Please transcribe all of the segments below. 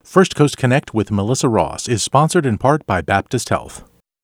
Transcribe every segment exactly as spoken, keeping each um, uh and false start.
First Coast Connect with Melissa Ross is sponsored in part by Baptist Health.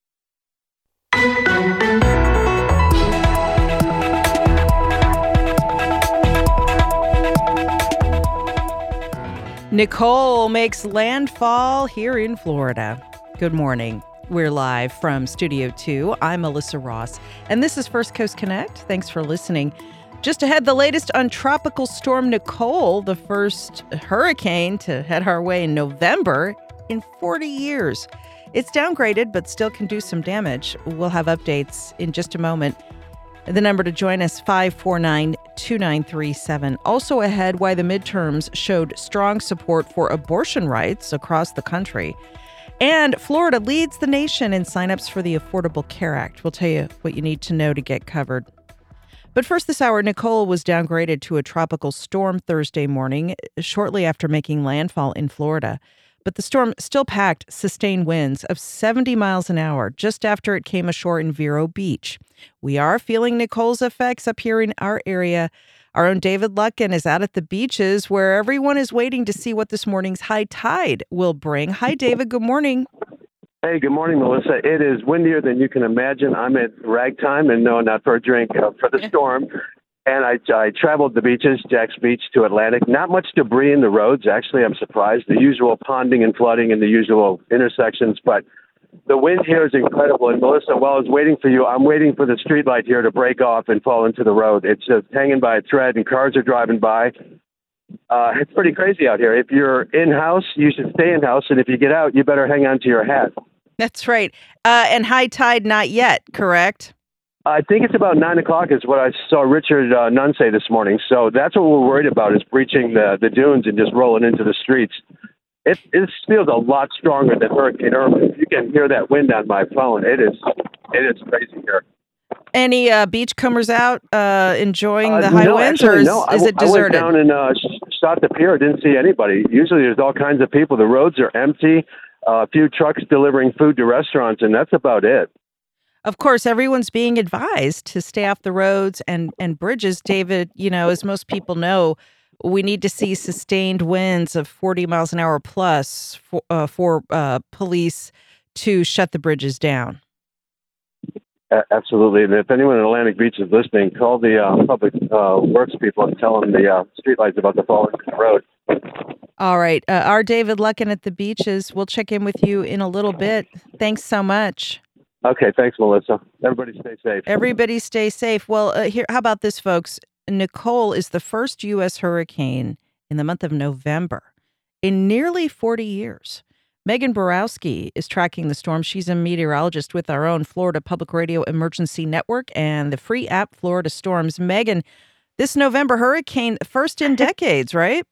Nicole makes landfall here in Florida. Good morning. We're live from Studio two. I'm Melissa Ross, and this is First Coast Connect. Thanks for listening. Just ahead, the latest on Tropical Storm Nicole, the first hurricane to head our way in November in forty years. It's downgraded, but still can do some damage. We'll have updates in just a moment. The number to join us, five four nine, two nine three seven. Also ahead, why the midterms showed strong support for abortion rights across the country. And Florida leads the nation in signups for the Affordable Care Act. We'll tell you what you need to know to get covered. But first this hour, Nicole was downgraded to a tropical storm Thursday morning, shortly after making landfall in Florida. But the storm still packed sustained winds of seventy miles an hour just after it came ashore in Vero Beach. We are feeling Nicole's effects up here in our area. Our own David Luckin is out at the beaches where everyone is waiting to see what this morning's high tide will bring. Hi, David. Good morning. Hey, good morning, Melissa. It is windier than you can imagine. I'm at ragtime, and no, not for a drink, uh, for the storm. And I, I traveled the beaches, Jack's Beach to Atlantic. Not much debris in the roads. Actually, I'm surprised. The usual ponding and flooding in the usual intersections, but the wind here is incredible. And Melissa, while I was waiting for you, I'm waiting for the streetlight here to break off and fall into the road. It's just hanging by a thread, and cars are driving by. Uh, it's pretty crazy out here. If you're in-house, you should stay in-house, and if you get out, you better hang on to your hat. That's right. Uh, and high tide, not yet, correct? I think it's about nine o'clock is what I saw Richard uh, Nunn say this morning. So that's what we're worried about, is breaching the, the dunes and just rolling into the streets. It, it feels a lot stronger than Hurricane Irma. If you can hear that wind on my phone, it is it is crazy here. Any uh, beachcombers out uh, enjoying uh, the high no, winds, actually, or is, no. is I, it deserted? I went down and uh, shot the pier. Didn't see anybody. Usually there's all kinds of people. The roads are empty. Uh, a few trucks delivering food to restaurants, and that's about it. Of course, everyone's being advised to stay off the roads and, and bridges. David, you know, as most people know, we need to see sustained winds of forty miles an hour plus for, uh, for uh, police to shut the bridges down. Uh, absolutely. And if anyone in Atlantic Beach is listening, call the uh, public uh, works people and tell them the uh, streetlight's about to fall into the road. All right. Uh, our David Luckin at the beaches. We'll check in with you in a little bit. Thanks so much. Okay. Thanks, Melissa. Everybody stay safe. Everybody stay safe. Well, uh, here, how about this, folks? Nicole is the first U S hurricane in the month of November in nearly forty years. Megan Borowski is tracking the storm. She's a meteorologist with our own Florida Public Radio Emergency Network and the free app Florida Storms. Megan, this November hurricane, first in decades, right?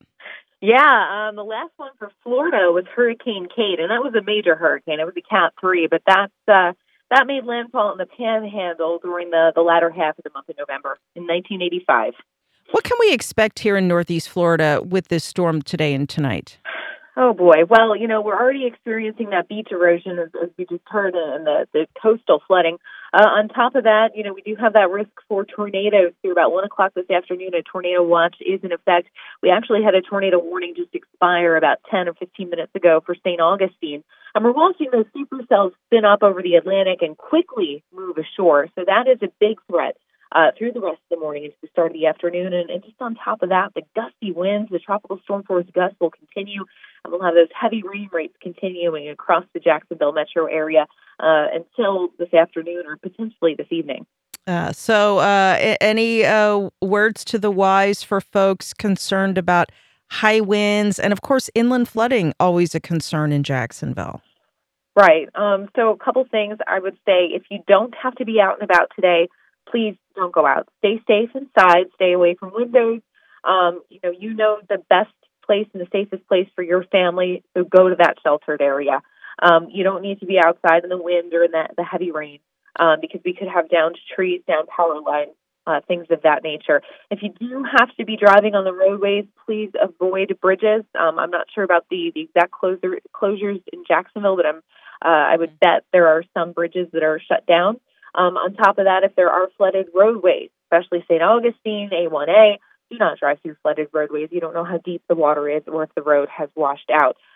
Yeah, um, the last one for Florida was Hurricane Kate, and that was a major hurricane. It was a Cat three, but that's, uh, that made landfall in the Panhandle during the, the latter half of the month of November in nineteen eighty-five. What can we expect here in Northeast Florida with this storm today and tonight? Oh, boy. Well, you know, we're already experiencing that beach erosion, as, as we just heard, and the, the coastal flooding. Uh, on top of that, you know, we do have that risk for tornadoes through about one o'clock this afternoon. A tornado watch is in effect. We actually had a tornado warning just expire about ten or fifteen minutes ago for Saint Augustine. And we're watching those supercells spin up over the Atlantic and quickly move ashore. So that is a big threat uh, through the rest of the morning into the start of the afternoon. And, and just on top of that, the gusty winds, the tropical storm force gusts will continue. And we'll have those heavy rain rates continuing across the Jacksonville metro area uh, until this afternoon or potentially this evening. Uh, so uh, any uh, words to the wise for folks concerned about high winds and, of course, inland flooding, always a concern in Jacksonville? Right. Um, so a couple things I would say. If you don't have to be out and about today, please don't go out. Stay safe inside. Stay away from windows. Um, you know, you know the best place and the safest place for your family, so go to that sheltered area. Um, you don't need to be outside in the wind or in the, the heavy rain um, because we could have downed trees, down power lines, uh, things of that nature. If you do have to be driving on the roadways, please avoid bridges. Um, I'm not sure about the, the exact closure, closures in Jacksonville, but I'm, uh, I would bet there are some bridges that are shut down. Um, on top of that, if there are flooded roadways, especially Saint Augustine, A one A, do not drive through flooded roadways. You don't know how deep the water is or if the road has washed out.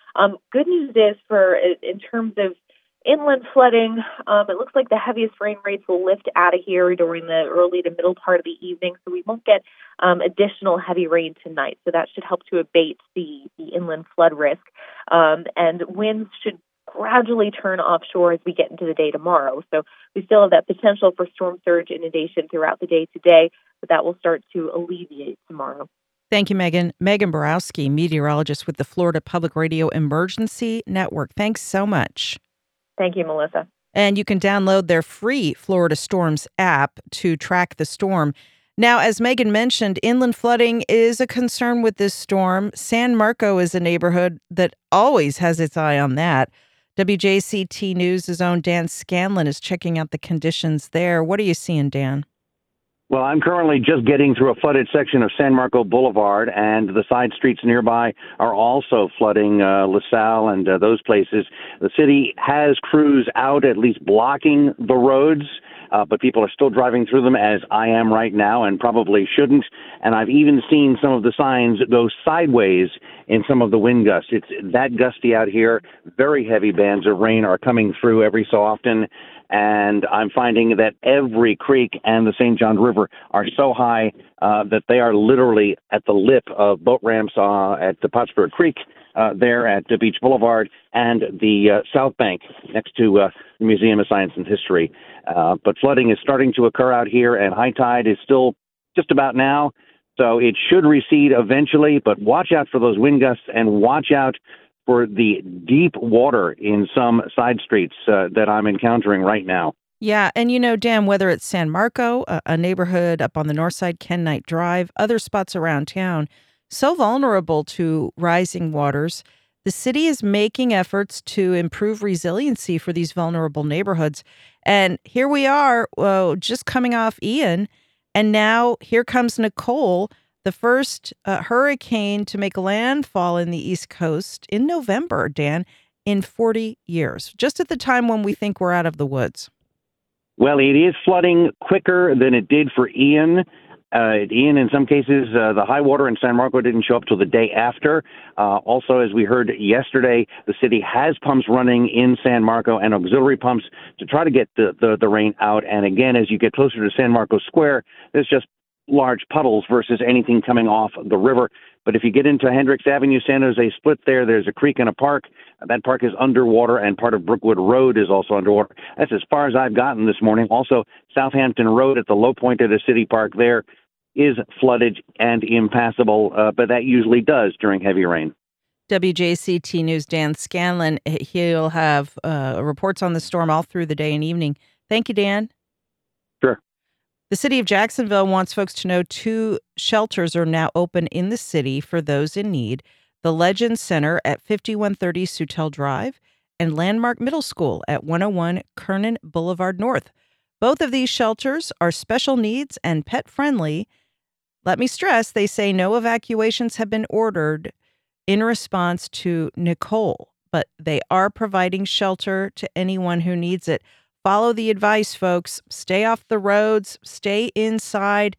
Um, good news is for in terms of inland flooding, um, it looks like the heaviest rain rates will lift out of here during the early to middle part of the evening, so we won't get um, additional heavy rain tonight. So that should help to abate the, the inland flood risk. Um, and winds should gradually turn offshore as we get into the day tomorrow. So we still have that potential for storm surge inundation throughout the day today, but that will start to alleviate tomorrow. Thank you, Megan. Megan Borowski, meteorologist with the Florida Public Radio Emergency Network. Thanks so much. Thank you, Melissa. And you can download their free Florida Storms app to track the storm. Now, as Megan mentioned, inland flooding is a concern with this storm. San Marco is a neighborhood that always has its eye on that. W J C T News' own Dan Scanlon is checking out the conditions there. What are you seeing, Dan? Well, I'm currently just getting through a flooded section of San Marco Boulevard, and the side streets nearby are also flooding, uh, LaSalle and uh, those places. The city has crews out at least blocking the roads, uh, but people are still driving through them, as I am right now, and probably shouldn't. And I've even seen some of the signs go sideways in some of the wind gusts. It's that gusty out here. Very heavy bands of rain are coming through every so often. And I'm finding that every creek and the Saint John River are so high uh, that they are literally at the lip of boat ramps uh, at the Pottsburg Creek uh, there at the Beach Boulevard and the uh, South Bank next to uh, the Museum of Science and History. Uh, but flooding is starting to occur out here, and high tide is still just about now. So it should recede eventually, but watch out for those wind gusts and watch out for the deep water in some side streets uh, that I'm encountering right now. Yeah, and you know, Dan, whether it's San Marco, a, a neighborhood up on the north side, Ken Knight Drive, other spots around town, so vulnerable to rising waters, the city is making efforts to improve resiliency for these vulnerable neighborhoods. And here we are, uh, just coming off Ian, and now here comes Nicole, the first uh, hurricane to make landfall in the East Coast in November, Dan, in forty years, just at the time when we think we're out of the woods. Well, it is flooding quicker than it did for Ian. Uh, Ian, in some cases, uh, the high water in San Marco didn't show up till the day after. Uh, also, as we heard yesterday, the city has pumps running in San Marco and auxiliary pumps to try to get the, the, the rain out. And again, as you get closer to San Marco Square, there's just large puddles versus anything coming off the river. But if you get into Hendricks Avenue, San Jose Split there, there's a creek and a park. That park is underwater, and part of Brookwood Road is also underwater. That's as far as I've gotten this morning. Also, Southampton Road at the low point of the city park there is flooded and impassable, uh, but that usually does during heavy rain. W J C T News' Dan Scanlon, he'll have uh, reports on the storm all through the day and evening. Thank you, Dan. Sure. The city of Jacksonville wants folks to know two shelters are now open in the city for those in need. The Legend Center at fifty-one thirty Sutel Drive and Landmark Middle School at one oh one Kernan Boulevard North. Both of these shelters are special needs and pet-friendly. Let me stress, they say no evacuations have been ordered in response to Nicole, but they are providing shelter to anyone who needs it. Follow the advice, folks. Stay off the roads, stay inside,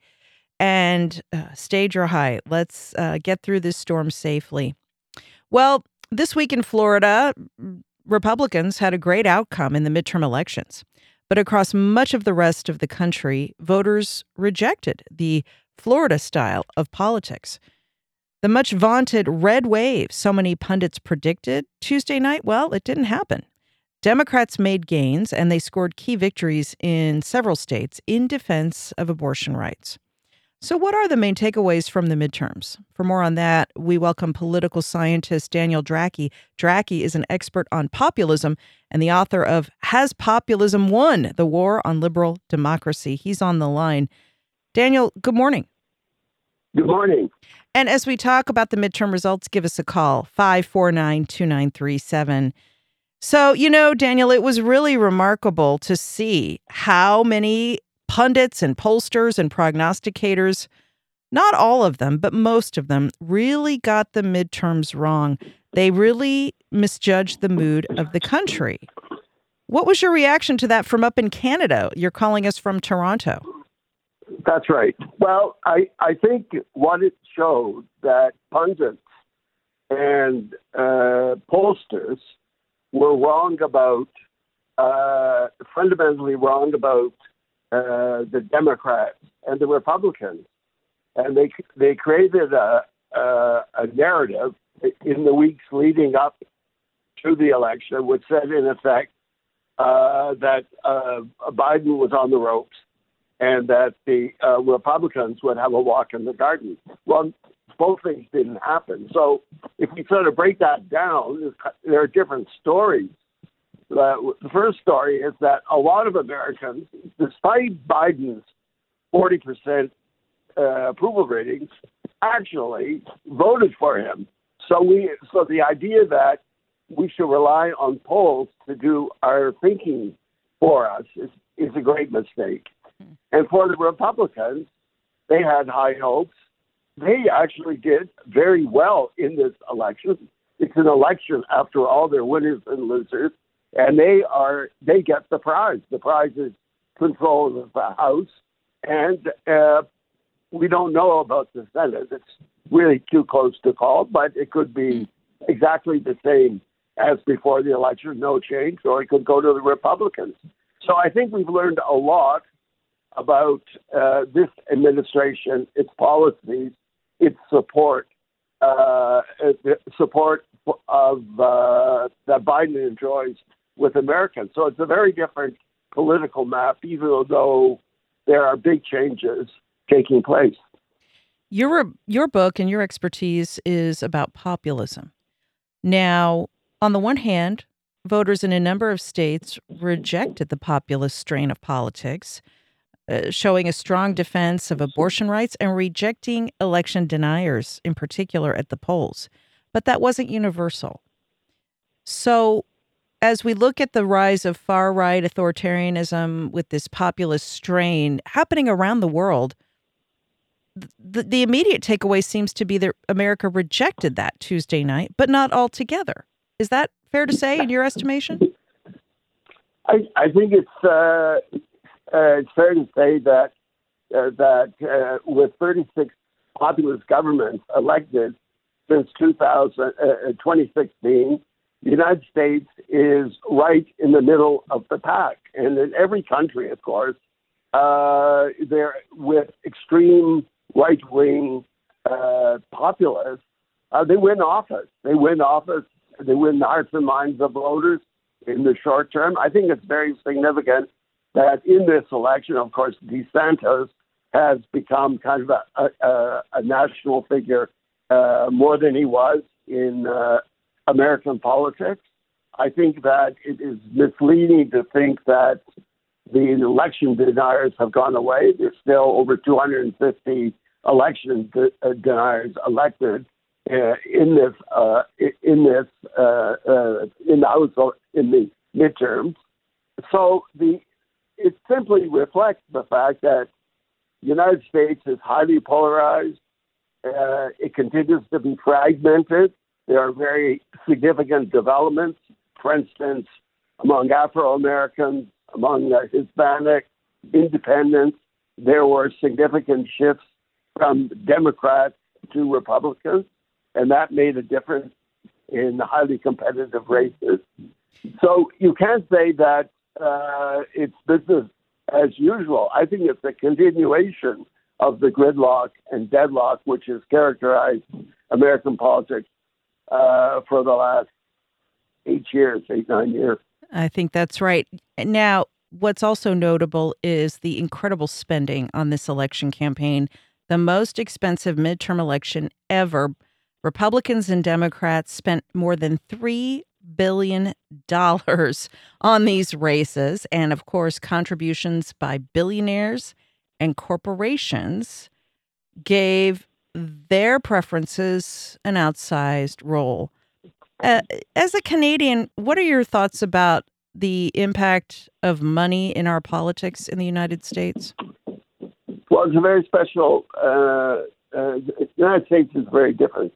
and uh, stay dry. Let's uh, get through this storm safely. Well, this week in Florida, Republicans had a great outcome in the midterm elections. But across much of the rest of the country, voters rejected the Florida style of politics. The much vaunted red wave so many pundits predicted Tuesday night, well, it didn't happen. Democrats made gains, and they scored key victories in several states in defense of abortion rights. So what are the main takeaways from the midterms? For more on that, we welcome political scientist Daniel Dracke. Dracke is an expert on populism and the author of Has Populism Won? The War on Liberal Democracy. He's on the line. Daniel, good morning. Good morning. And as we talk about the midterm results, give us a call, five four nine, two nine three seven. So, you know, Daniel, it was really remarkable to see how many pundits and pollsters and prognosticators, not all of them, but most of them, really got the midterms wrong. They really misjudged the mood of the country. What was your reaction to that from up in Canada? You're calling us from Toronto. That's right. Well, I, I think what it showed that pundits and uh, pollsters were wrong about, uh, fundamentally wrong about uh, the Democrats and the Republicans. And they they created a, a, a narrative in the weeks leading up to the election, which said, in effect, uh, that uh, Biden was on the ropes and that the uh, Republicans would have a walk in the garden. Well, both things didn't happen. So if we sort of break that down, there are different stories. Uh, the first story is that a lot of Americans, despite Biden's forty percent uh, approval ratings, actually voted for him. So we, so the idea that we should rely on polls to do our thinking for us is, is a great mistake. And for the Republicans, they had high hopes. They actually did very well in this election. It's an election, after all, they're winners and losers, and they are they get the prize. The prize is control of the House, and uh, we don't know about the Senate. It's really too close to call, but it could be exactly the same as before the election, no change, or it could go to the Republicans. So I think we've learned a lot about uh, this administration, its policies, its support, uh, support of uh, that Biden enjoys with Americans. So it's a very different political map, even though there are big changes taking place. Your your book and your expertise is about populism. Now, on the one hand, voters in a number of states rejected the populist strain of politics, uh, showing a strong defense of abortion rights and rejecting election deniers, in particular at the polls. But that wasn't universal. So as we look at the rise of far-right authoritarianism with this populist strain happening around the world, the, the immediate takeaway seems to be that America rejected that Tuesday night, but not altogether. Is that fair to say in your estimation? I, I think it's uh, uh, it's fair to say that uh, that uh, with thirty-six populist governments elected since two thousand, uh, twenty sixteen, the United States is right in the middle of the pack. And in every country, of course, uh, they're with extreme right-wing uh, populists, uh, they win office. They win office. They win the hearts and minds of voters in the short term. I think it's very significant that in this election, of course, DeSantis has become kind of a, a, a national figure uh, more than he was in uh, American politics. I think that it is misleading to think that the election deniers have gone away. There's still over two hundred fifty election de- uh, deniers elected uh, in this uh, in this uh, uh, in the House in the midterms. So the it simply reflects the fact that the United States is highly polarized. Uh, it continues to be fragmented. There are very significant developments, for instance, among Afro-Americans, among uh, Hispanic, independents. There were significant shifts from Democrats to Republicans, and that made a difference in highly competitive races. So you can't say that uh, it's business as usual. I think it's a continuation of the gridlock and deadlock which has characterized American politics uh, for the last eight years, eight, nine years. I think that's right. Now, what's also notable is the incredible spending on this election campaign, the most expensive midterm election ever. Republicans and Democrats spent more than three billion dollars on these races. And of course, contributions by billionaires and corporations gave their preferences an outsized role. Uh, as a Canadian, what are your thoughts about the impact of money in our politics in the United States? Well, it's a very special, uh, uh, the United States is very different.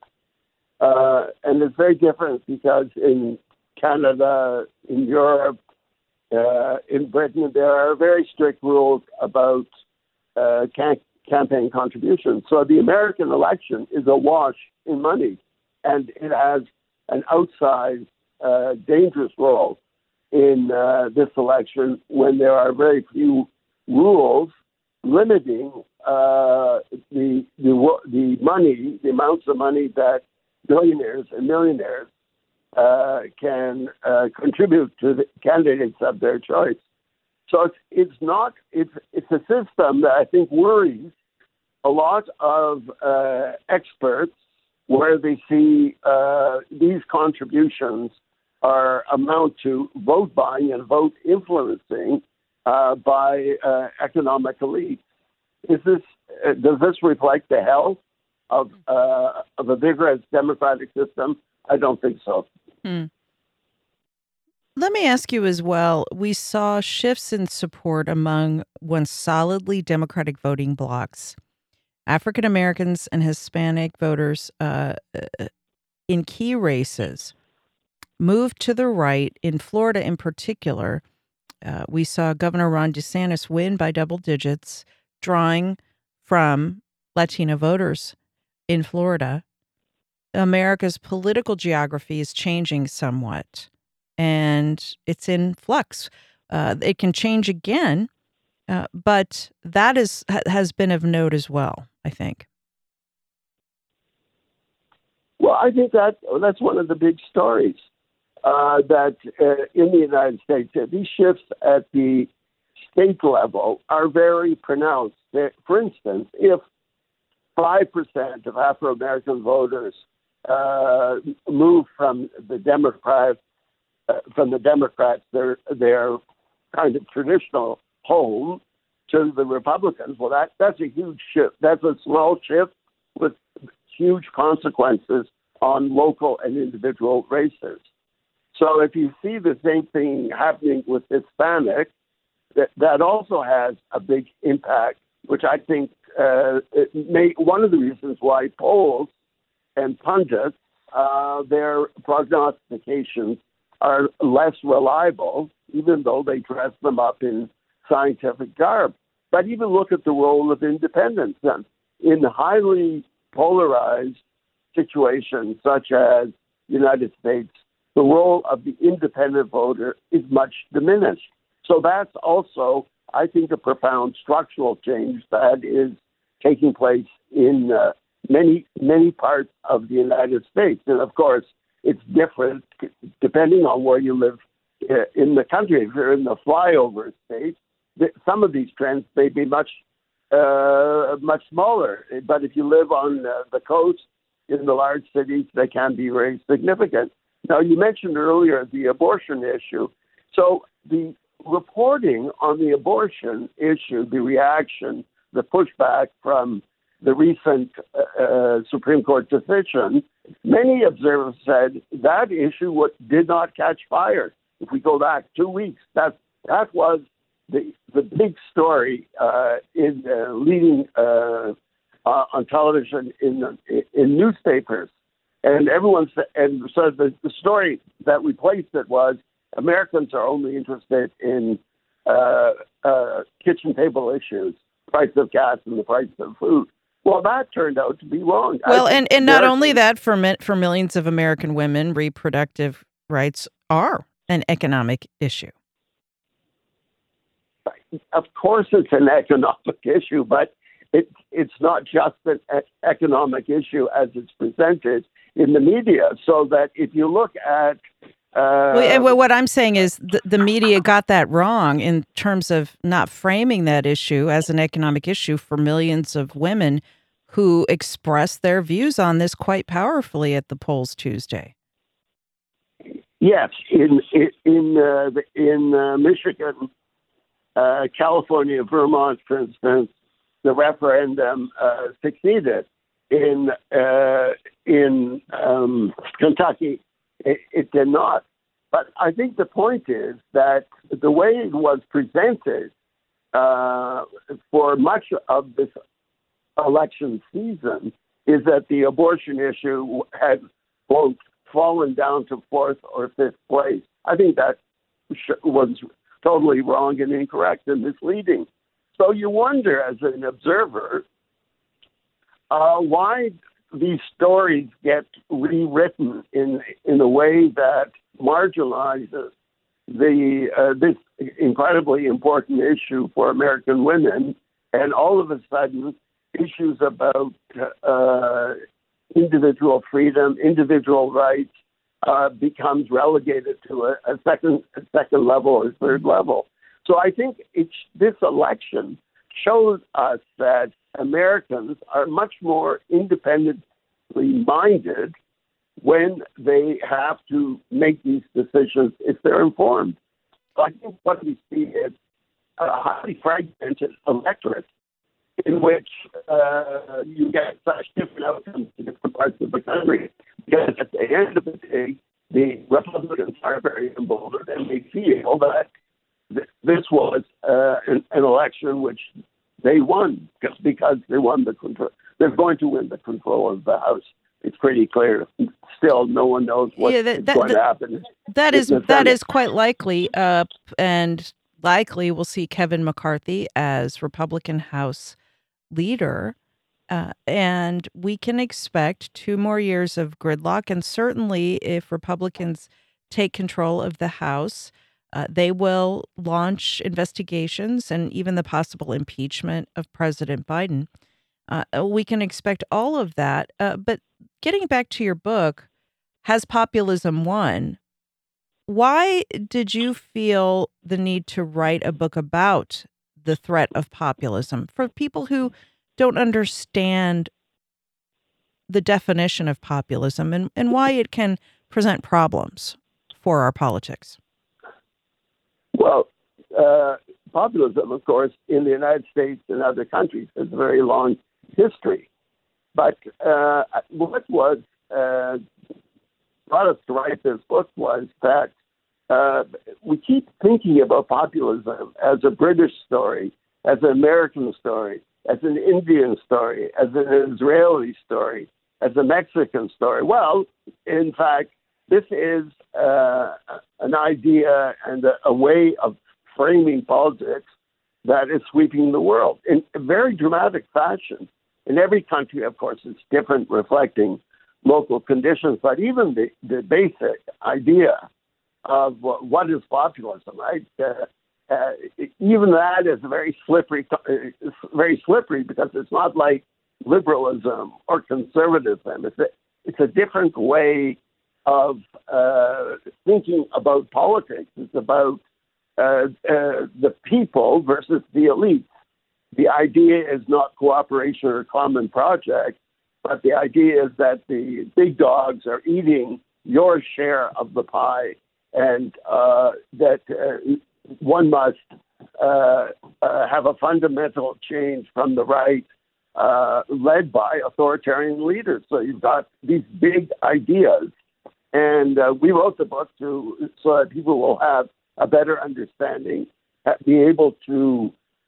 Uh, and it's very different because in Canada, in Europe, uh, in Britain, there are very strict rules about uh, can- campaign contributions. So the American election is a wash in money. and it has an outsized, uh, dangerous role in uh, this election when there are very few rules limiting uh, the, the the money, the amounts of money that billionaires and millionaires uh, can uh, contribute to the candidates of their choice. So it's it's not it's it's a system that I think worries a lot of uh, experts, where they see uh, these contributions are amount to vote buying and vote influencing uh, by uh, economic elites. Is this uh, does this reflect the health of uh, of a vigorous democratic system? I don't think so. Hmm. Let me ask you as well. We saw shifts in support among once solidly Democratic voting blocs. African Americans and Hispanic voters uh, in key races moved to the right. In Florida, in particular, uh, we saw Governor Ron DeSantis win by double digits, drawing from Latino voters in Florida. America's political geography is changing somewhat, and it's in flux. Uh, it can change again, uh, but that is has been of note as well, I think. Well, I think that that's one of the big stories uh, that uh, in the United States, uh, these shifts at the state level are very pronounced. For instance, if five percent of Afro-American voters uh, move from the Democrats, uh, from the Democrats, their their kind of traditional home, to the Republicans, well, that that's a huge shift. That's a small shift with huge consequences on local and individual races. So if you see the same thing happening with Hispanic, that, that also has a big impact, which I think uh, it may, one of the reasons why polls and pundits, uh, their prognostications are less reliable, even though they dress them up in scientific garb. But even look at the role of independents. In highly polarized situations such as the United States, the role of the independent voter is much diminished. So that's also, I think, a profound structural change that is taking place in uh, many, many parts of the United States. And of course, it's different depending on where you live uh, in the country. If you're in the flyover states, some of these trends may be much, uh, much smaller. But if you live on uh, the coast, in the large cities, they can be very significant. Now, you mentioned earlier the abortion issue. So the reporting on the abortion issue, the reaction, the pushback from the recent uh, Supreme Court decision, many observers said that issue what did not catch fire. If we go back two weeks, that that was the the big story uh, in uh, leading uh, uh, on television, in in newspapers, and everyone said, and so the, the story that replaced it was Americans are only interested in uh, uh, kitchen table issues, price of gas and the price of food. Well, that turned out to be wrong. Well, and, and not only that, for for millions of American women, reproductive rights are an economic issue. Of course, it's an economic issue, but it, it's not just an economic issue as it's presented in the media. So that if you look at Uh, well, what I'm saying is the, the media got that wrong in terms of not framing that issue as an economic issue for millions of women who expressed their views on this quite powerfully at the polls Tuesday. Yes, in in uh, in uh, Michigan, uh, California, Vermont, for instance, the referendum uh, succeeded. In uh, in um, Kentucky, It, it did not. But I think the point is that the way it was presented uh, for much of this election season is that the abortion issue had, quote, fallen down to fourth or fifth place. I think that was totally wrong and incorrect and misleading. So you wonder, as an observer, uh, why these stories get rewritten in in a way that marginalizes the uh, this incredibly important issue for American women, and all of a sudden, issues about uh, individual freedom, individual rights, uh, becomes relegated to a, a second a second level or third level. So I think it's, this election shows us that Americans are much more independently minded when they have to make these decisions if they're informed. So I think what we see is a highly fragmented electorate in which uh, you get such different outcomes in different parts of the country. Because at the end of the day, the Republicans are very emboldened, and they feel that th- this was uh, an, an election which they won just because they won the control. They're going to win the control of the House. It's pretty clear. Still, no one knows what's yeah, that, that, going that, to happen. That is that is quite likely, uh, and likely we'll see Kevin McCarthy as Republican House leader, uh, and we can expect two more years of gridlock. And certainly, if Republicans take control of the House, uh, they will launch investigations and even the possible impeachment of President Biden. Uh, we can expect all of that. Uh, but getting back to your book, Has Populism Won? Why did you feel the need to write a book about the threat of populism for people who don't understand the definition of populism and, and why it can present problems for our politics? Well, uh, populism, of course, in the United States and other countries has a very long history. But uh, what was uh, brought us to write this book was that uh, we keep thinking about populism as a British story, as an American story, as an Indian story, as an Israeli story, as a Mexican story. Well, in fact, this is uh, an idea and a, a way of framing politics that is sweeping the world in a very dramatic fashion. In every country, of course, it's different, reflecting local conditions, but even the, the basic idea of what is populism, right? Uh, uh, even that is very slippery, uh, very slippery because it's not like liberalism or conservatism. It's a, it's a different way of uh, thinking about politics. It's about uh, uh, the people versus the elites. The idea is not cooperation or common project, but the idea is that the big dogs are eating your share of the pie, and uh, that uh, one must uh, uh, have a fundamental change from the right, uh, led by authoritarian leaders. So you've got these big ideas, and uh, we wrote the book to so that people will have a better understanding, be able to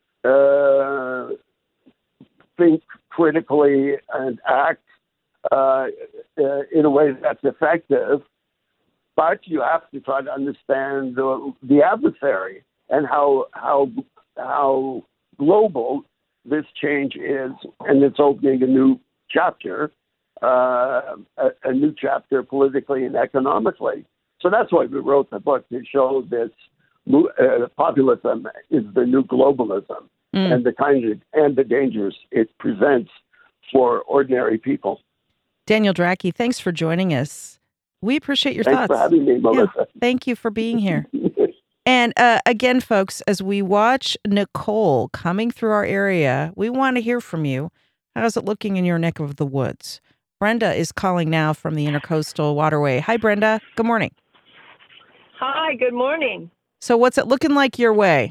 uh, think critically and act uh, uh, in a way that's effective. But you have to try to understand the, the adversary and how how how global this change is, and it's opening a new chapter, uh, a, a new chapter politically and economically. So that's why we wrote the book, to show this uh, populism is the new globalism, mm. and the kind of and the dangers it presents for ordinary people. Daniel Dracke, thanks for joining us. We appreciate your Thanks thoughts. for having me, Melissa. Yeah, thank you for being here. And uh, again, folks, as we watch Nicole coming through our area, we want to hear from you. How's it looking in your neck of the woods? Brenda is calling now from the Intercoastal Waterway. Hi, Brenda. Good morning. Hi, good morning. So what's it looking like your way?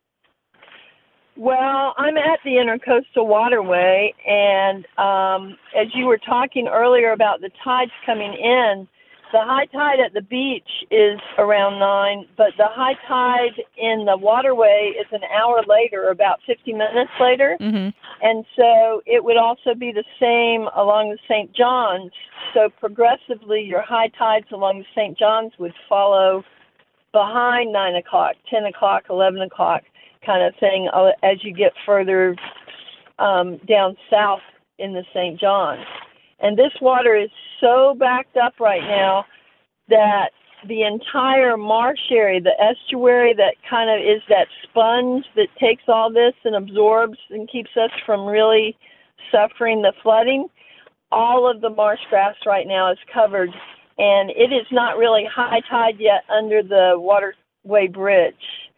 Well, I'm at the Intercoastal Waterway, and um, as you were talking earlier about the tides coming in, the high tide at the beach is around nine, but the high tide in the waterway is an hour later, about fifty minutes later. Mm-hmm. And so it would also be the same along the Saint Johns. So progressively, your high tides along the Saint Johns would follow behind nine o'clock, ten o'clock, eleven o'clock kind of thing as you get further um, down south in the Saint Johns. And this water is so backed up right now that the entire marsh area, the estuary that kind of is that sponge that takes all this and absorbs and keeps us from really suffering the flooding, all of the marsh grass right now is covered, and it is not really high tide yet under the waterway bridge.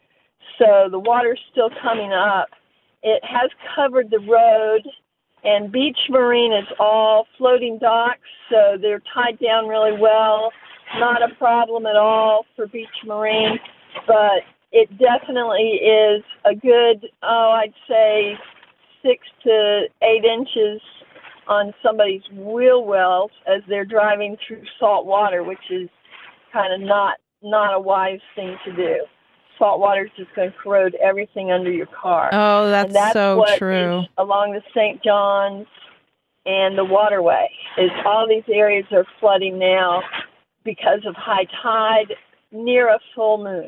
So the water's still coming up. It has covered the road, and Beach Marine is all floating docks, so they're tied down really well. Not a problem at all for Beach Marine, but it definitely is a good, oh, I'd say six to eight inches on somebody's wheel wells as they're driving through salt water, which is kind of not not a wise thing to do. Salt water is just going to corrode everything under your car. Oh, that's, and that's so what true. Is along the Saint John's and the waterway, is all these areas are flooding now because of high tide near a full moon.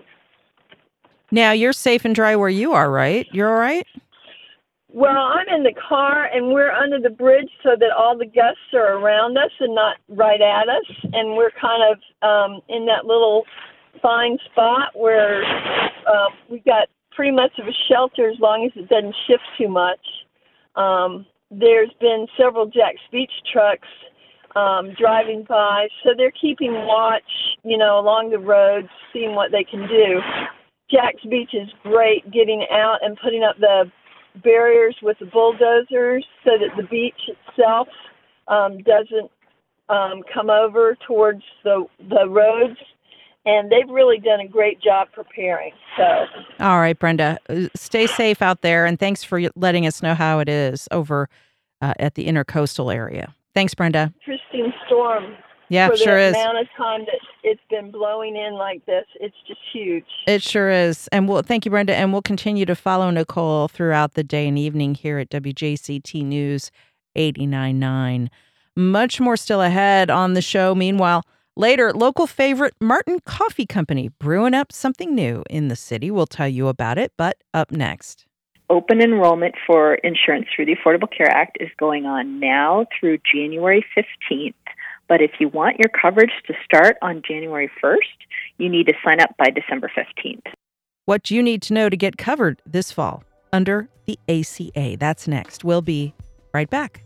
Now, you're safe and dry where you are, right? You're all right? Well, I'm in the car, and we're under the bridge so that all the gusts are around us and not right at us, and we're kind of um, in that little fine spot where uh, we got pretty much of a shelter as long as it doesn't shift too much. Um, there's been several Jack's Beach trucks um, driving by, so they're keeping watch, you know, along the roads, seeing what they can do. Jack's Beach is great getting out and putting up the barriers with the bulldozers so that the beach itself um, doesn't um, come over towards the the roads. And they've really done a great job preparing. So, all right, Brenda, stay safe out there, and thanks for letting us know how it is over uh, at the intercoastal area. Thanks, Brenda. Interesting storm. Yeah, for sure the is. amount of time that it's been blowing in like this, it's just huge. It sure is. And we'll thank you, Brenda, and we'll continue to follow Nicole throughout the day and evening here at W J C T News eighty-nine point nine. Much more still ahead on the show. Meanwhile, later, local favorite Martin Coffee Company brewing up something new in the city. We'll tell you about it, but up next. Open enrollment for insurance through the Affordable Care Act is going on now through January fifteenth. But if you want your coverage to start on January first, you need to sign up by December fifteenth. What do you need to know to get covered this fall under the A C A? That's next. We'll be right back.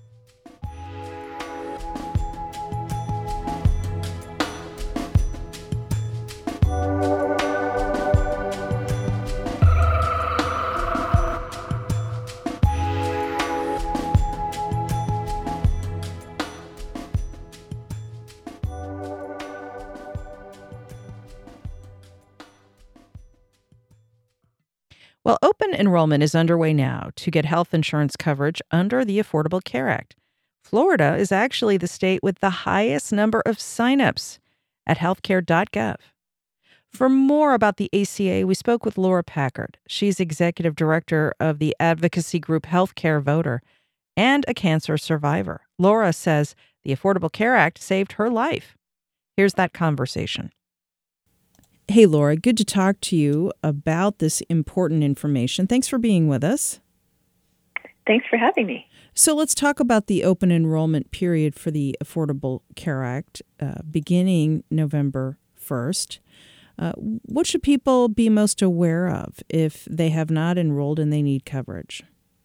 Well, open enrollment is underway now to get health insurance coverage under the Affordable Care Act. Florida is actually the state with the highest number of signups at healthcare dot gov. For more about the A C A, we spoke with Laura Packard. She's executive director of the advocacy group Healthcare Voter and a cancer survivor. Laura says the Affordable Care Act saved her life. Here's that conversation. Hey, Laura, good to talk to you about this important information. Thanks for being with us. Thanks for having me. So let's talk about the open enrollment period for the Affordable Care Act uh, beginning November first. Uh, what should people be most aware of if they have not enrolled and they need coverage?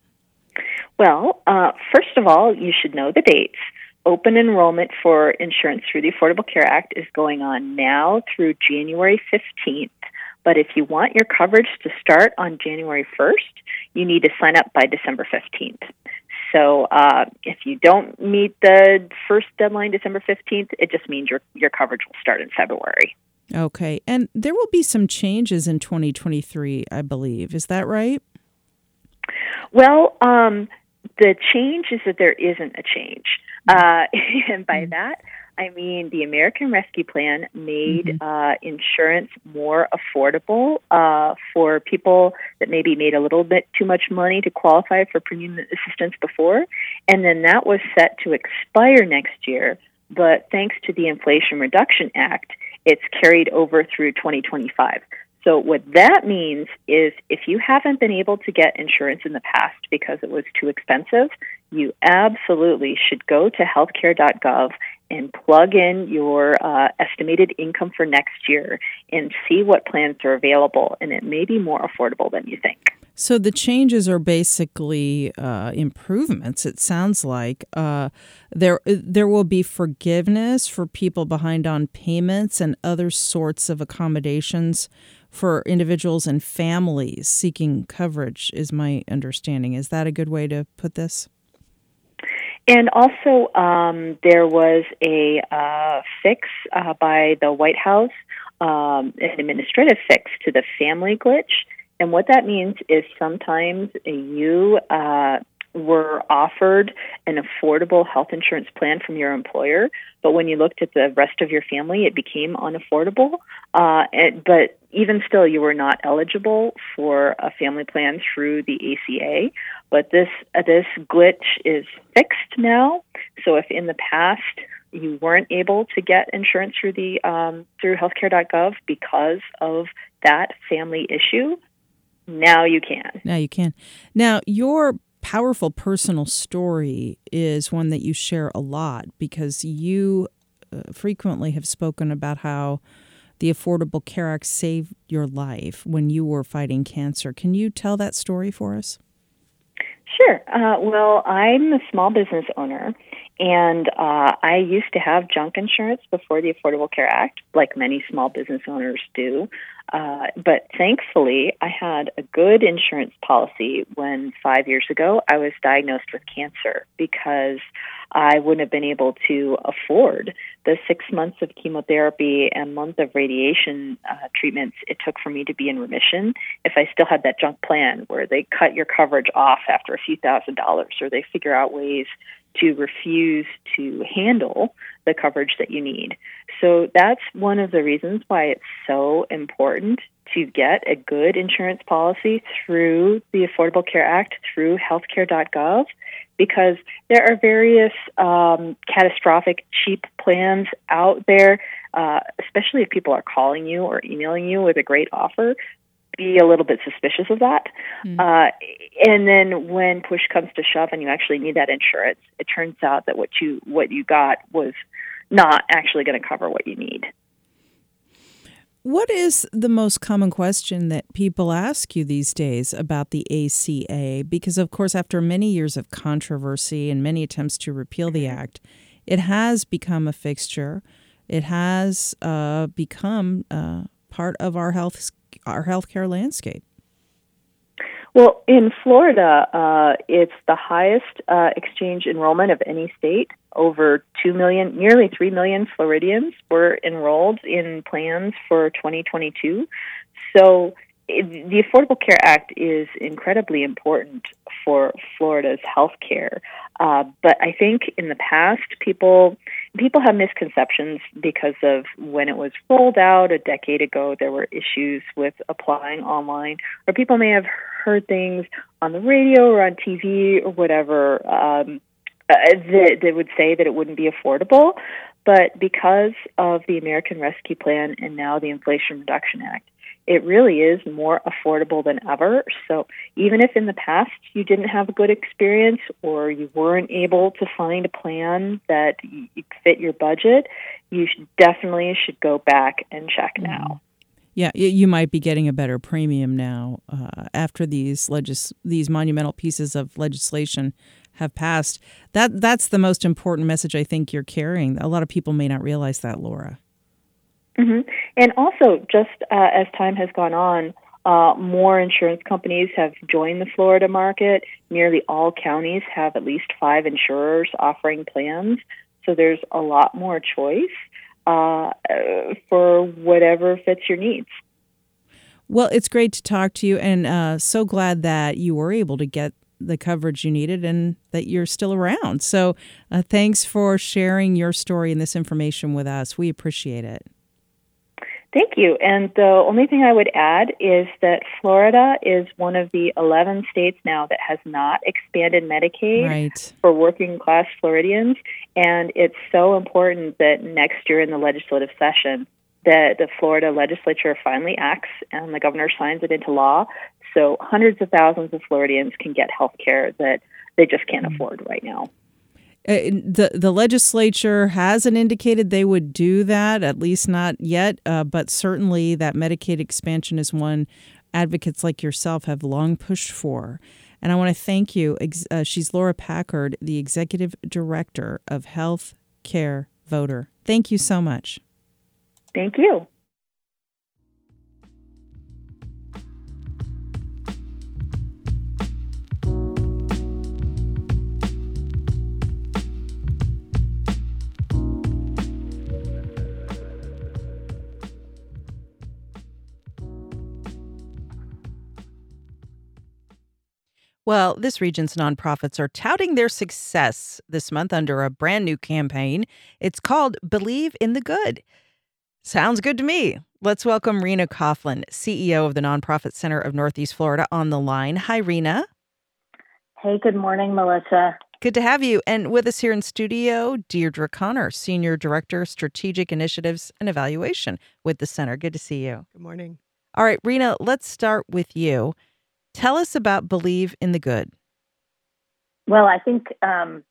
Well, uh, first of all, you should know the dates. Open enrollment for insurance through the Affordable Care Act is going on now through January fifteenth. But if you want your coverage to start on January first, you need to sign up by December fifteenth. So uh, if you don't meet the first deadline, December fifteenth, it just means your, your coverage will start in February. Okay. And there will be some changes in twenty twenty-three, I believe. Is that right? Well, um, the change is that there isn't a change. Uh, and by that, I mean the American Rescue Plan made mm-hmm. uh, insurance more affordable uh, for people that maybe made a little bit too much money to qualify for premium assistance before. And then that was set to expire next year. But thanks to the Inflation Reduction Act, it's carried over through twenty twenty-five. So what that means is if you haven't been able to get insurance in the past because it was too expensive, you absolutely should go to healthcare dot gov and plug in your uh, estimated income for next year and see what plans are available, and it may be more affordable than you think. So the changes are basically uh, improvements, it sounds like. Uh, there there will be forgiveness for people behind on payments and other sorts of accommodations for individuals and families seeking coverage, is my understanding. Is that a good way to put this? And also, um, there was a uh, fix uh, by the White House, um, an administrative fix to the family glitch. And what that means is sometimes you uh, were offered an affordable health insurance plan from your employer, but when you looked at the rest of your family, it became unaffordable. Uh, and, but even still, you were not eligible for a family plan through the A C A. But this uh, this glitch is fixed now. So if in the past you weren't able to get insurance through the um, through healthcare dot gov because of that family issue, now you can. Now you can. Now, your powerful personal story is one that you share a lot because you uh, frequently have spoken about how the Affordable Care Act saved your life when you were fighting cancer. Can you tell that story for us? Sure. Uh, well, I'm a small business owner, and uh, I used to have junk insurance before the Affordable Care Act, like many small business owners do. Uh, but thankfully, I had a good insurance policy when five years ago I was diagnosed with cancer, because I wouldn't have been able to afford the six months of chemotherapy and month of radiation uh, treatments it took for me to be in remission if I still had that junk plan where they cut your coverage off after a few thousand dollars, or they figure out ways to refuse to handle the coverage that you need. So that's one of the reasons why it's so important to get a good insurance policy through the Affordable Care Act, through healthcare dot gov, because there are various um, catastrophic cheap plans out there, uh, especially if people are calling you or emailing you with a great offer. Be a little bit suspicious of that. Mm. Uh, and then when push comes to shove and you actually need that insurance, it turns out that what you what you got was not actually going to cover what you need. What is the most common question that people ask you these days about the A C A? Because, of course, after many years of controversy and many attempts to repeal the act, it has become a fixture. It has uh, become uh, part of our health our healthcare landscape. Well, in Florida, uh, it's the highest uh, exchange enrollment of any state. Over two million, nearly three million Floridians were enrolled in plans for twenty twenty-two. So it, the Affordable Care Act is incredibly important for Florida's health care. Uh, but I think in the past, people people have misconceptions because of when it was rolled out a decade ago, there were issues with applying online, or people may have heard things on the radio or on T V or whatever um, uh, that, that would say that it wouldn't be affordable. But because of the American Rescue Plan and now the Inflation Reduction Act, it really is more affordable than ever. So even if in the past you didn't have a good experience or you weren't able to find a plan that fit your budget, you should definitely should go back and check now. Yeah, you might be getting a better premium now uh, after these legis- these monumental pieces of legislation have passed. That that's the most important message I think you're carrying. A lot of people may not realize that, Laura. Mm-hmm. And also, just uh, as time has gone on, uh, more insurance companies have joined the Florida market. Nearly all counties have at least five insurers offering plans. So there's a lot more choice uh, for whatever fits your needs. Well, it's great to talk to you, and uh, so glad that you were able to get the coverage you needed and that you're still around. So uh, thanks for sharing your story and this information with us. We appreciate it. Thank you. And the only thing I would add is that Florida is one of the eleven states now that has not expanded Medicaid right. for working class Floridians. And it's so important that next year in the legislative session that the Florida legislature finally acts and the governor signs it into law. So hundreds of thousands of Floridians can get health care that they just can't afford right now. Uh, the the legislature hasn't indicated they would do that, at least not yet, uh, but certainly that Medicaid expansion is one advocates like yourself have long pushed for. And I want to thank you. Uh, she's Laura Packard, the Executive Director of Health Care Voter. Thank you so much. Thank you. Well, this region's nonprofits are touting their success this month under a brand new campaign. It's called Believe in the Good. Sounds good to me. Let's welcome Rena Coughlin, C E O of the Nonprofit Center of Northeast Florida, on the line. Hi, Rena. Hey, good morning, Melissa. Good to have you. And with us here in studio, Deirdre Connor, Senior Director, Strategic Initiatives and Evaluation with the Center. Good to see you. Good morning. All right, Rena, let's start with you. Tell us about Believe in the Good. Well, I think um,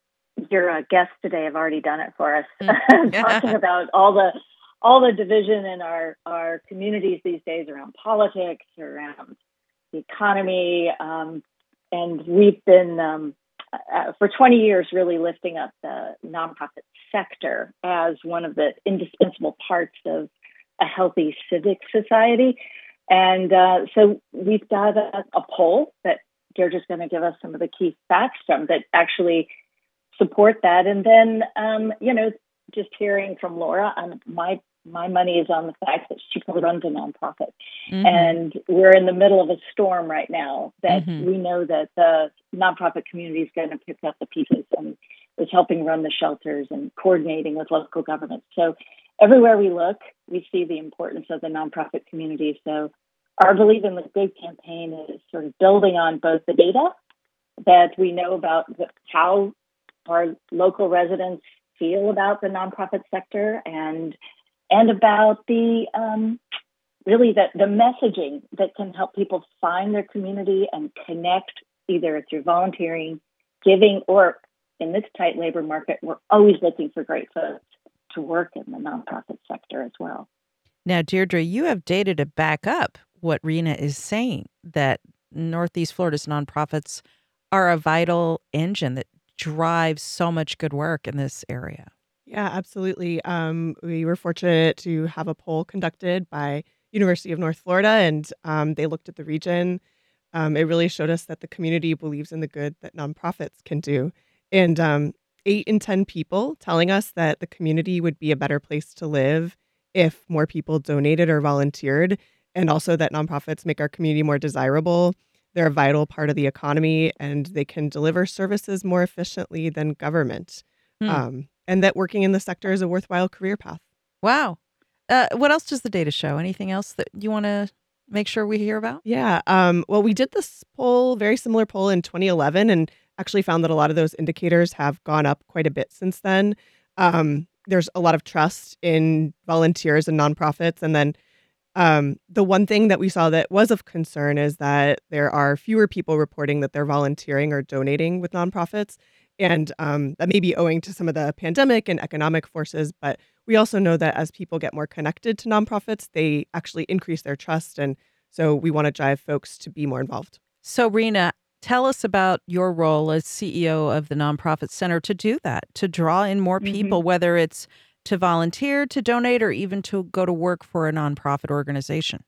your uh, guests today have already done it for us, mm. talking about all the all the division in our, our communities these days around politics, around the economy, um, and we've been um, uh, for twenty years really lifting up the nonprofit sector as one of the indispensable parts of a healthy civic society. And uh, so we've got a, a poll that Deirdre's going to give us some of the key facts from that actually support that. And then, um, you know, just hearing from Laura, um, my my money is on the fact that she runs a nonprofit. Mm-hmm. And we're in the middle of a storm right now that mm-hmm. we know that the nonprofit community is going to pick up the pieces and is helping run the shelters and coordinating with local governments. So everywhere we look, we see the importance of the nonprofit community. So our Believe in the Good campaign is sort of building on both the data that we know about the, how our local residents feel about the nonprofit sector and and about the um, really the, the messaging that can help people find their community and connect either through volunteering, giving, or in this tight labor market, we're always looking for great folks to work in the nonprofit sector as well. Now, Deirdre, you have data to back up what Rena is saying, that Northeast Florida's nonprofits are a vital engine that drives so much good work in this area. Yeah, absolutely. Um, we were fortunate to have a poll conducted by University of North Florida, and um, they looked at the region. Um, it really showed us that the community believes in the good that nonprofits can do. And um, eight in ten people telling us that the community would be a better place to live if more people donated or volunteered, and also that nonprofits make our community more desirable. They're a vital part of the economy, and they can deliver services more efficiently than government. Hmm. Um, and that working in the sector is a worthwhile career path. Wow. Uh, what else does the data show? Anything else that you want to make sure we hear about? Yeah. Um, well, we did this poll, very similar poll in twenty eleven, and actually found that a lot of those indicators have gone up quite a bit since then. Um, there's a lot of trust in volunteers and nonprofits. And then um, the one thing that we saw that was of concern is that there are fewer people reporting that they're volunteering or donating with nonprofits. And um, that may be owing to some of the pandemic and economic forces. But we also know that as people get more connected to nonprofits, they actually increase their trust. And so we want to drive folks to be more involved. So, Rena, tell us about your role as C E O of the Nonprofit Center to do that, to draw in more people, mm-hmm. whether it's to volunteer, to donate, or even to go to work for a nonprofit organization.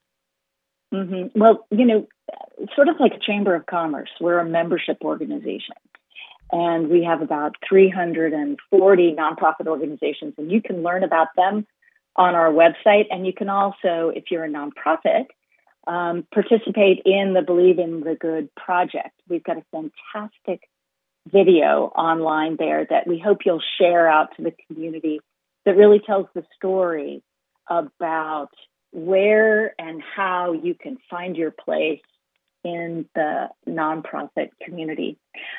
Mm-hmm. Well, you know, sort of like a Chamber of Commerce, we're a membership organization. And we have about three hundred forty nonprofit organizations, and you can learn about them on our website. And you can also, if you're a nonprofit, um, participate in the Believe in the Good project. We've got a fantastic video online there that we hope you'll share out to the community that really tells the story about where and how you can find your place in the nonprofit community.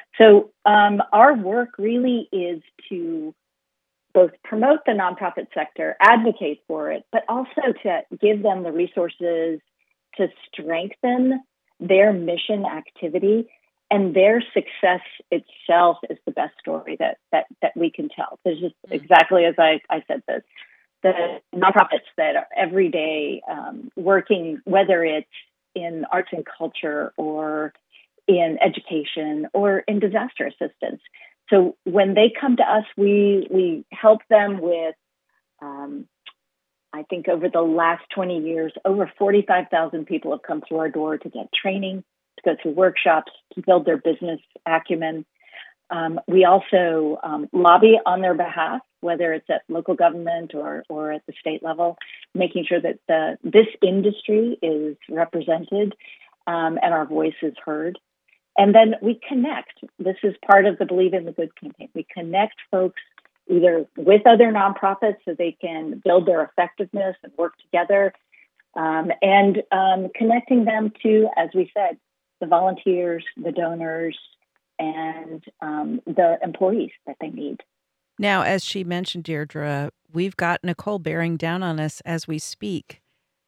So um, our work really is to both promote the nonprofit sector, advocate for it, but also to give them the resources to strengthen their mission activity and their success itself is the best story that that that we can tell. There's just exactly as I, I said, the the nonprofits that are every day um, working, whether it's in arts and culture or in education or in disaster assistance. So when they come to us, we we help them with, um, I think over the last twenty years, over forty-five thousand people have come through our door to get training, to go through workshops, to build their business acumen. Um, we also um, lobby on their behalf, whether it's at local government or, or at the state level, making sure that the, this industry is represented um, and our voice is heard. And then we connect. This is part of the Believe in the Good campaign. We connect folks either with other nonprofits so they can build their effectiveness and work together, um, and um, connecting them to, as we said, the volunteers, the donors, and um, the employees that they need. Now, as she mentioned, Deirdre, we've got Nicole bearing down on us as we speak.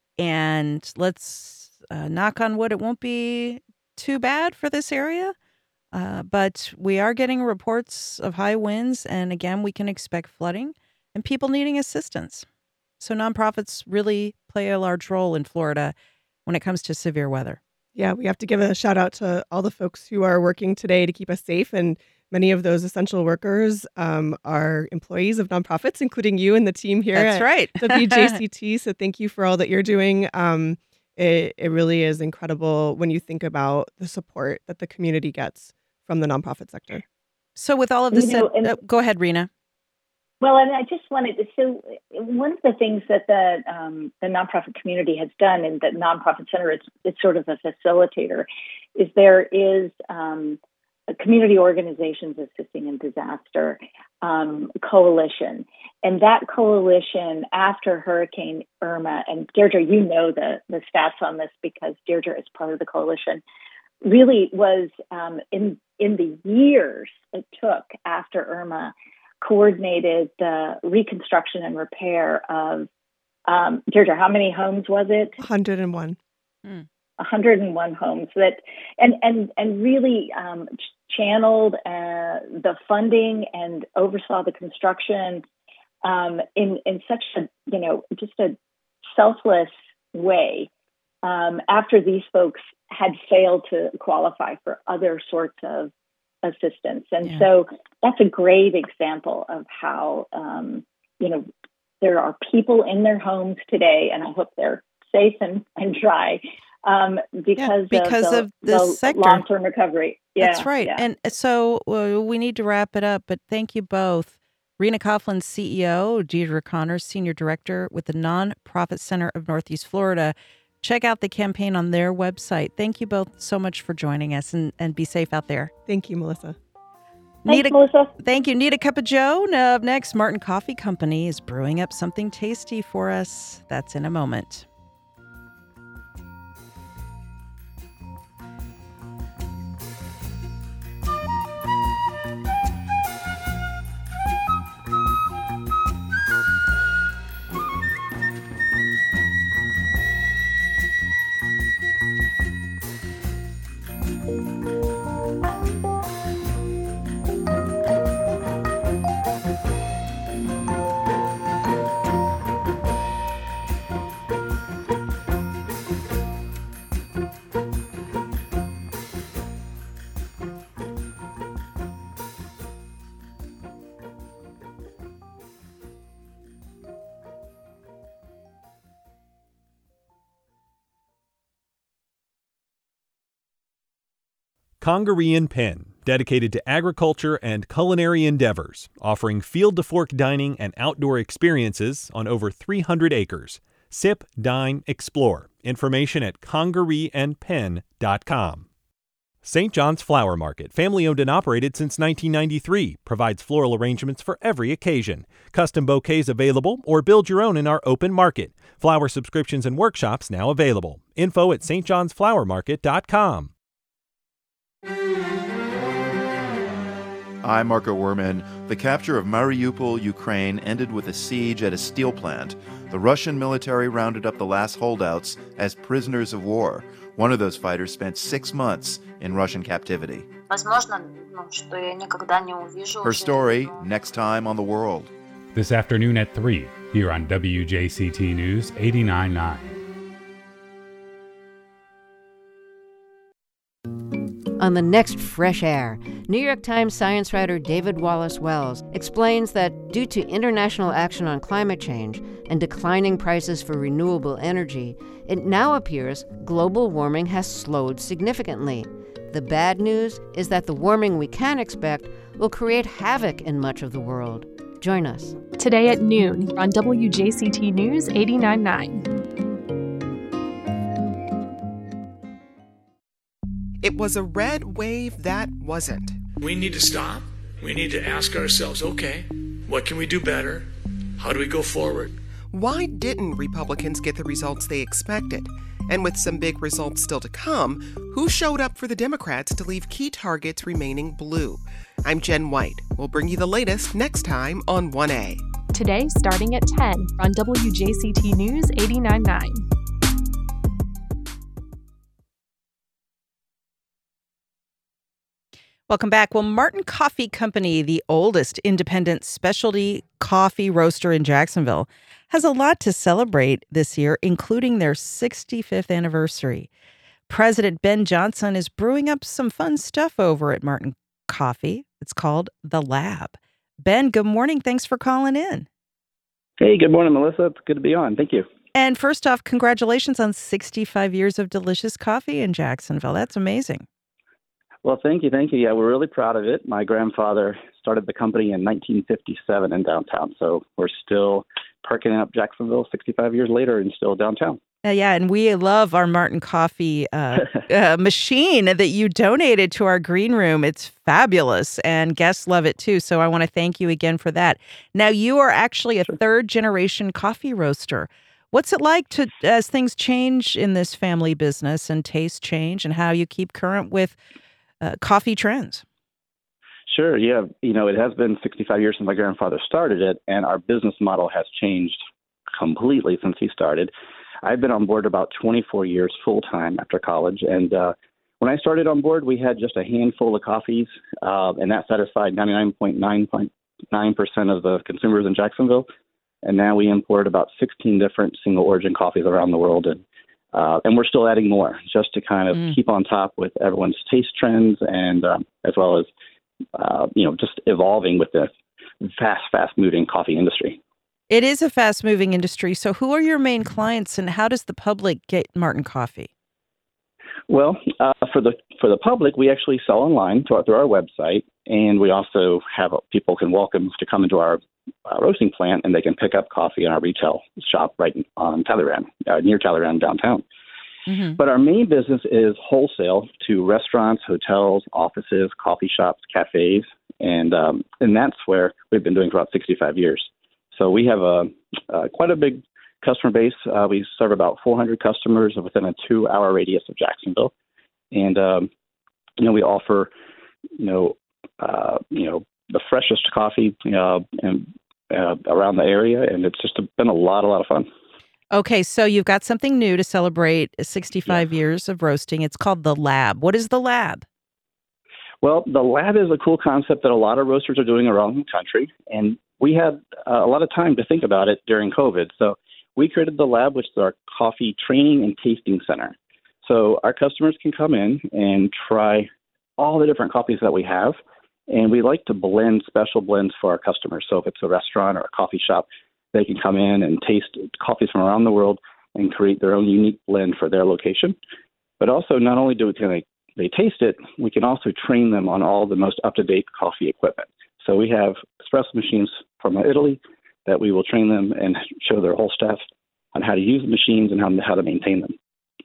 And let's uh, knock on wood, it won't be too bad for this area. Uh, but we are getting reports of high winds. And again, we can expect flooding and people needing assistance. So nonprofits really play a large role in Florida when it comes to severe weather. Yeah, we have to give a shout out to all the folks who are working today to keep us safe. And many of those essential workers um, are employees of nonprofits, including you and the team here That's at right. W J C T. So thank you for all that you're doing. Um, it, it really is incredible when you think about the support that the community gets from the nonprofit sector. So with all of this, You know, said, and- uh, go ahead, Rena. Well, and I just wanted to, so one of the things that the um, the nonprofit community has done, and the Nonprofit Center is it's sort of a facilitator, is there is um, a community organizations assisting in disaster um, coalition. And that coalition after Hurricane Irma, and Deirdre, you know the, the stats on this because Deirdre is part of the coalition, really was um, in, in the years it took after Irma, coordinated the reconstruction and repair of, um, Deirdre, how many homes was it? one hundred and one. Mm. one hundred and one homes that, and, and, and really um, channeled uh, the funding and oversaw the construction um, in, in such a, you know, just a selfless way um, after these folks had failed to qualify for other sorts of assistance. And Yeah. so that's a great example of how, um, you know, there are people in their homes today, and I hope they're safe and, and dry um, because, Yeah, because of of the, the the sector. long-term recovery. Yeah, That's right. yeah. And so uh, we need to wrap it up, but thank you both. Rena Coughlin, C E O, Deirdre Connors, Senior Director with the Nonprofit Center of Northeast Florida. Check out the campaign on their website. Thank you both so much for joining us, and, and be safe out there. Thank you, Melissa. Thanks, Need a, Melissa. Thank you. Need a cup of Joe? Now, up next, Martin Coffee Company is brewing up something tasty for us. That's in a moment. Congaree and Penn, dedicated to agriculture and culinary endeavors, offering field-to-fork dining and outdoor experiences on over three hundred acres. Sip, dine, explore. Information at congaree and penn dot com. Saint John's Flower Market, family-owned and operated since nineteen ninety-three, provides floral arrangements for every occasion. Custom bouquets available, or build your own in our open market. Flower subscriptions and workshops now available. Info at st johns flower market dot com. I'm Marco Werman. The capture of Mariupol, Ukraine, ended with a siege at a steel plant. The Russian military rounded up the last holdouts as prisoners of war. One of those fighters spent six months in Russian captivity. Her story, next time on The World. This afternoon at three, here on W J C T News eighty-nine point nine. On the next Fresh Air, New York Times science writer David Wallace Wells explains that due to international action on climate change and declining prices for renewable energy, it now appears global warming has slowed significantly. The bad news is that the warming we can expect will create havoc in much of the world. Join us. Today at noon on W J C T News eighty-nine point nine. It was a red wave that wasn't. We need to stop. We need to ask ourselves, okay, what can we do better? How do we go forward? Why didn't Republicans get the results they expected? And with some big results still to come, who showed up for the Democrats to leave key targets remaining blue? I'm Jen White. We'll bring you the latest next time on one A. Today, starting at ten on W J C T News eighty-nine point nine. Welcome back. Well, Martin Coffee Company, the oldest independent specialty coffee roaster in Jacksonville, has a lot to celebrate this year, including their sixty-fifth anniversary. President Ben Johnson is brewing up some fun stuff over at Martin Coffee. It's called The Lab. Ben, good morning. Thanks for calling in. Hey, good morning, Melissa. It's good to be on. Thank you. And first off, congratulations on sixty-five years of delicious coffee in Jacksonville. That's amazing. Well, thank you. Thank you. Yeah, we're really proud of it. My grandfather started the company in nineteen fifty-seven in downtown. So we're still perking up Jacksonville sixty-five years later and still downtown. Uh, yeah, and we love our Martin Coffee uh, uh, machine that you donated to our green room. It's fabulous, and guests love it too. So I want to thank you again for that. Now, you are actually a third-generation coffee roaster. What's it like to as things change in this family business and tastes change, and how you keep current with uh, coffee trends? Sure. Yeah. You know, it has been sixty-five years since my grandfather started it, and our business model has changed completely since he started. I've been on board about twenty-four years full-time after college. And uh, when I started on board, we had just a handful of coffees, uh, and that satisfied ninety-nine point nine nine percent of the consumers in Jacksonville. And now we import about sixteen different single-origin coffees around the world. And uh, and we're still adding more just to kind of mm. keep on top with everyone's taste trends, and um, as well as, uh, you know, just evolving with the fast, fast-moving coffee industry. It is a fast-moving industry. So who are your main clients, and how does the public get Martin Coffee? Well, uh, for the for the public, we actually sell online through our, through our website, and we also have uh, people can welcome to come into our uh, roasting plant, and they can pick up coffee in our retail shop right on Talleyrand, uh, near Talleyrand downtown. Mm-hmm. But our main business is wholesale to restaurants, hotels, offices, coffee shops, cafes, and um, and that's where we've been doing for about sixty-five years. So we have a uh, quite a big customer base. Uh, we serve about four hundred customers within a two-hour radius of Jacksonville, and um, you know we offer you know uh, you know the freshest coffee uh, and uh, around the area, and it's just been a lot, a lot of fun. Okay, so you've got something new to celebrate sixty-five yeah. years of roasting. It's called The Lab. What is The Lab? Well, The Lab is a cool concept that a lot of roasters are doing around the country, and we had uh, a lot of time to think about it during COVID. So we created The Lab, which is our coffee training and tasting center. So our customers can come in and try all the different coffees that we have, and we like to blend special blends for our customers. So if it's a restaurant or a coffee shop, they can come in and taste coffees from around the world and create their own unique blend for their location. But also, not only do we, can they, they taste it, we can also train them on all the most up-to-date coffee equipment. So we have espresso machines from Italy that we will train them and show their whole staff on how to use the machines and how, how to maintain them.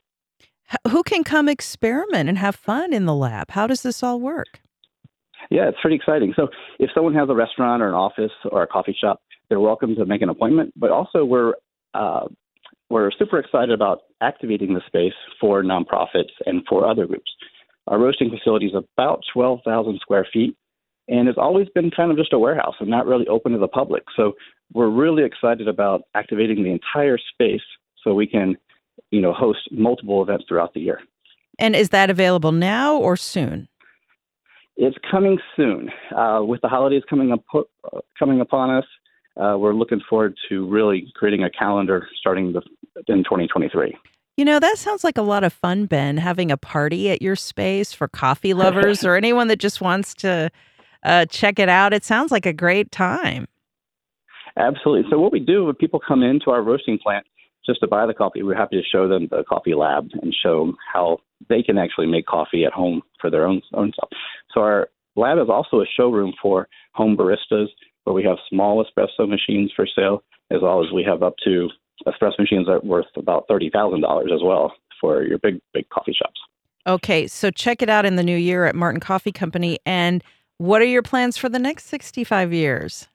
Who can come experiment and have fun in the lab? How does this all work? Yeah, it's pretty exciting. So if someone has a restaurant or an office or a coffee shop, they're welcome to make an appointment. But also we're uh, we're super excited about activating the space for nonprofits and for other groups. Our roasting facility is about twelve thousand square feet. and it's always been kind of just a warehouse and not really open to the public. So we're really excited about activating the entire space so we can, you know, host multiple events throughout the year. And is that available now or soon? It's coming soon. Uh, with the holidays coming up, uh, coming upon us, uh, we're looking forward to really creating a calendar starting the, in twenty twenty-three. You know, that sounds like a lot of fun, Ben, having a party at your space for coffee lovers or anyone that just wants to uh, check it out. It sounds like a great time. Absolutely. So what we do when people come into our roasting plant just to buy the coffee, we're happy to show them the coffee lab and show them how they can actually make coffee at home for their own own self. So our lab is also a showroom for home baristas where we have small espresso machines for sale, as well as we have up to espresso machines that are worth about thirty thousand dollars as well for your big, big coffee shops. Okay, so check it out in the new year at Martin Coffee Company. And what are your plans for the next sixty-five years?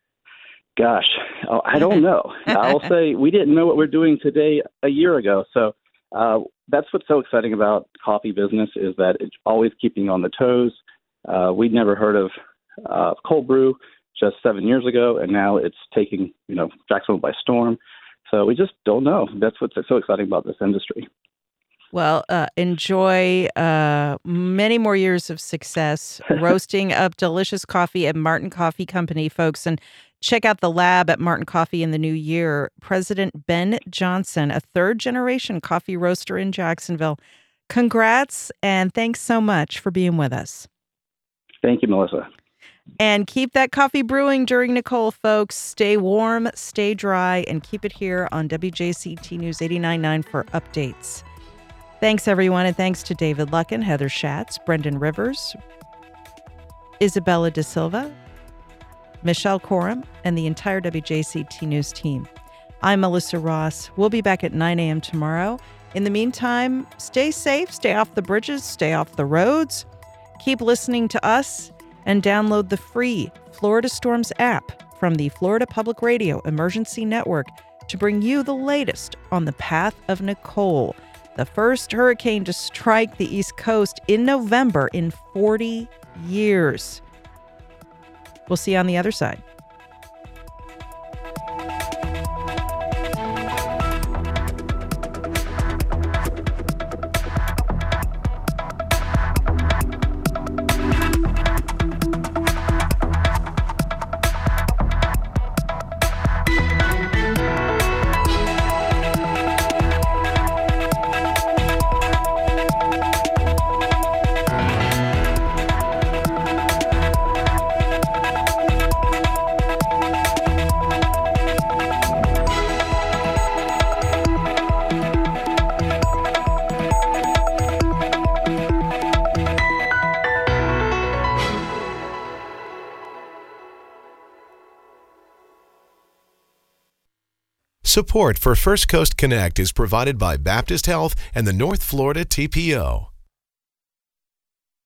Gosh, oh, I don't know. I'll say we didn't know what we're doing today a year ago. So uh, that's what's so exciting about coffee business is that it's always keeping on the toes. Uh, we'd never heard of uh, cold brew just seven years ago, and now it's taking, you know, Jacksonville by storm. So we just don't know. That's what's so exciting about this industry. Well, uh, enjoy uh, many more years of success roasting up delicious coffee at Martin Coffee Company, folks. And check out the lab at Martin Coffee in the new year. President Ben Johnson, a third-generation coffee roaster in Jacksonville. Congrats, and thanks so much for being with us. Thank you, Melissa. And keep that coffee brewing during Nicole, folks. Stay warm, stay dry, and keep it here on W J C T News eighty-nine point nine for updates. Thanks, everyone, and thanks to David Luckin, Heather Schatz, Brendan Rivers, Isabella Da Silva, Michelle Coram, and the entire W J C T News team. I'm Melissa Ross. We'll be back at nine a.m. tomorrow. In the meantime, stay safe, stay off the bridges, stay off the roads. Keep listening to us and download the free Florida Storms app from the Florida Public Radio Emergency Network to bring you the latest on the path of Nicole, the first hurricane to strike the East Coast in November in forty years. We'll see you on the other side. Support for First Coast Connect is provided by Baptist Health and the North Florida T P O.